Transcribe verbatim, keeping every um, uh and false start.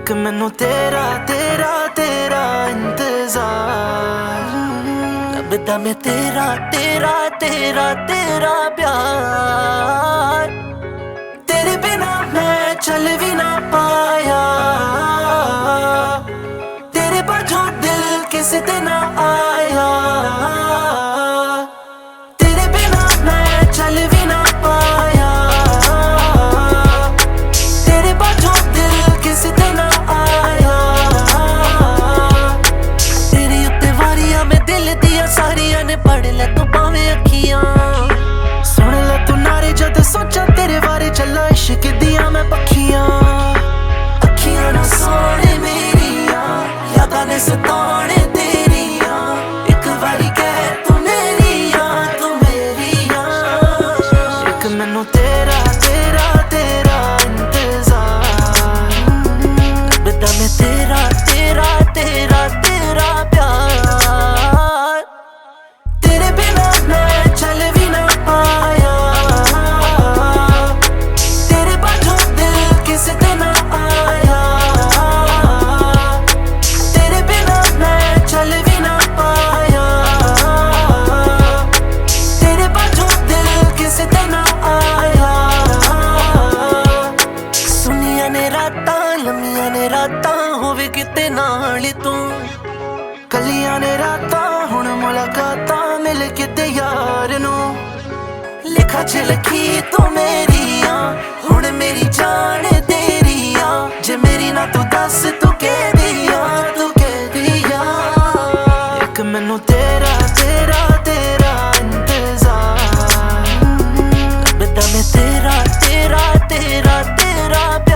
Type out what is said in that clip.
एक मैनू तेरा तेरा तेरा इंतजार लगदा मैं तेरा तेरा तेरा तेरा प्यार। तेरे बिना मैं चल भी ना पाया, तेरे बाझों दिल किसी ते ना आया। तेरे बिना मैं चल भी ना पाया, तेरे बाझों दिल किसी ते ना आया। तेरी उत्ते वारियां मैं दिल दिया सारियां ने पढ़ ले तू भावें अखियां। सुन ले तू नारे जद सोचा तेरे बारे चला इश्क दियां मैं पखियां। अखियां ना सोने मेरियां यादां ने सताने तेरियां, एक बारी कह तू मेरियां तू मेरियां। एक मैनू तेरा तेरा तेरा इंतजार लगदा मैं तेरा तेरा तेरा तेरा प्यार। तेरे बिना मैं चल भी ना पाया, तेरे बाझों दिल किसी ते ना आया। तेरे बिना मैं चल भी ना पाया, तेरे बाझों दिल किसी ते ना आया। सुनिया ने रातां लम्मियां ने रातां होवे किते नाल तू, कलियां ने रातां हुण मुलाकातां मिल किते यार नू। लिखा च लिखी तू मेरियां हुण मेरी जान तेरियां, जे मेरी ना तू दस तू कह दिया तू कह दिया। एक मैनू तेरा तेरा तेरा इंतजार लगदा मैं तेरा तेरा तेरा तेरा